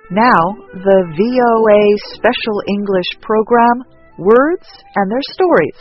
Now, the VOA Special English program, Words and Their Stories.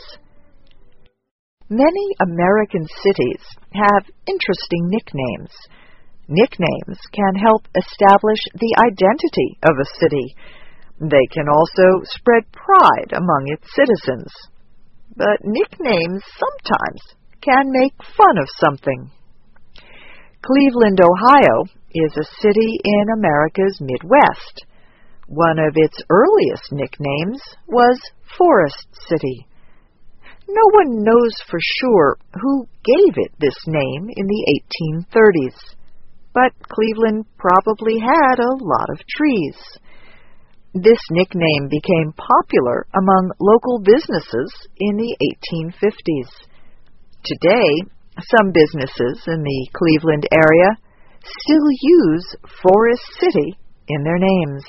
Many American cities have interesting nicknames. Nicknames can help establish the identity of a city. They can also spread pride among its citizens. But nicknames sometimes can make fun of something. Cleveland, Ohio, is a city in America's Midwest. One of its earliest nicknames was Forest City. No one knows for sure who gave it this name in the 1830s, but Cleveland probably had a lot of trees. This nickname became popular among local businesses in the 1850s. Today, some businesses in the Cleveland area still use Forest City in their names.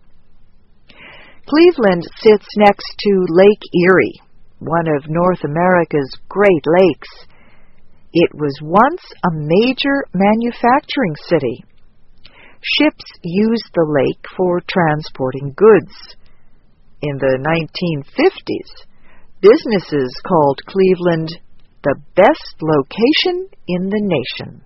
Cleveland sits next to Lake Erie, one of North America's Great Lakes. It was once a major manufacturing city. Ships used the lake for transporting goods. In the 1950s, businesses called Cleveland the best location in the nation.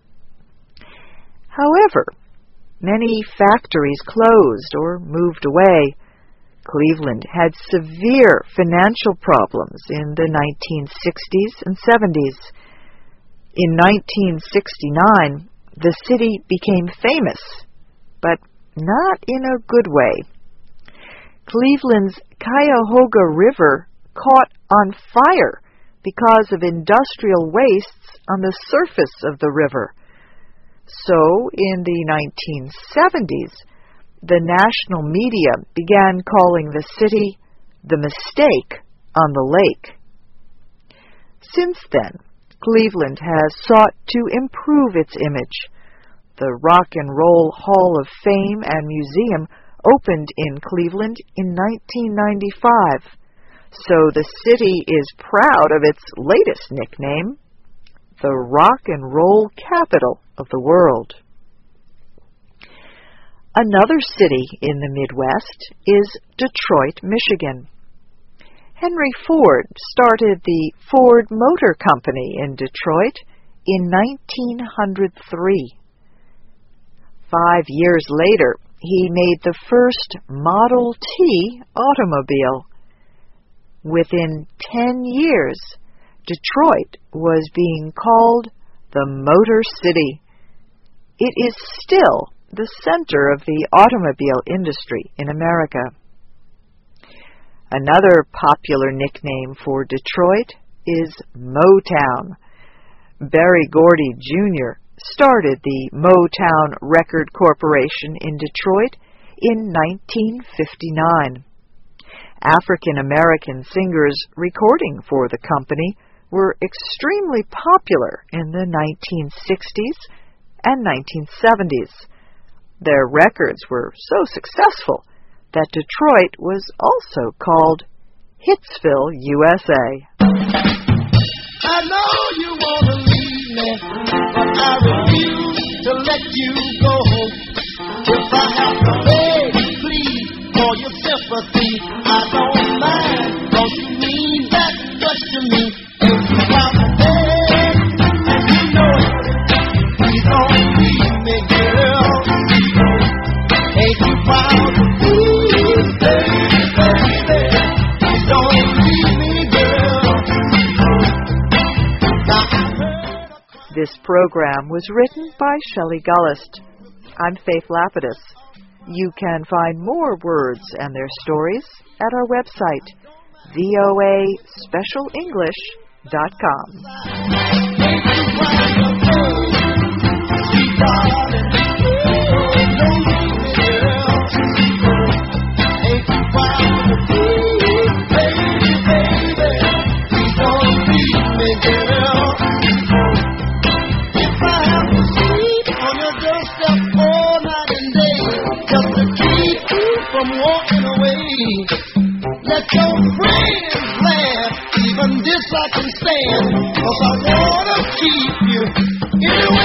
However, many factories closed or moved away. Cleveland had severe financial problems in the 1960s and 70s. In 1969, the city became famous, but not in a good way. Cleveland's Cuyahoga River caught on fire because of industrial wastes on the surface of the river. So, in the 1970s, the national media began calling the city the Mistake on the Lake. Since then, Cleveland has sought to improve its image. The Rock and Roll Hall of Fame and Museum opened in Cleveland in 1995, so the city is proud of its latest nickname, the Rock and Roll Capital of the World. Another city in the Midwest is Detroit, Michigan. Henry Ford started the Ford Motor Company in Detroit in 1903. 5 years later, he made the first Model T automobile. Within 10 years, Detroit was being called the Motor City. It is still the center of the automobile industry in America. Another popular nickname for Detroit is Motown. Berry Gordy Jr. started the Motown Record Corporation in Detroit in 1959. African-American singers recording for the company were extremely popular in the 1960s and 1970s. Their records were so successful that Detroit was also called Hitsville, USA. I know you want to leave me, but I refuse to let you go. If I have to beg, please, for your sympathy, I don't mind, 'cause you mean that much to me. If you have to beg, and you know it, please don't leave me, girl. Ain't you proud to please, baby, please don't leave me, girl. This program was written by Shelley Gullist. I'm Faith Lapidus. You can find more words and their stories at our website, from walking away. Let your friends laugh, even this I can stand, 'cause I wanna keep you anyway.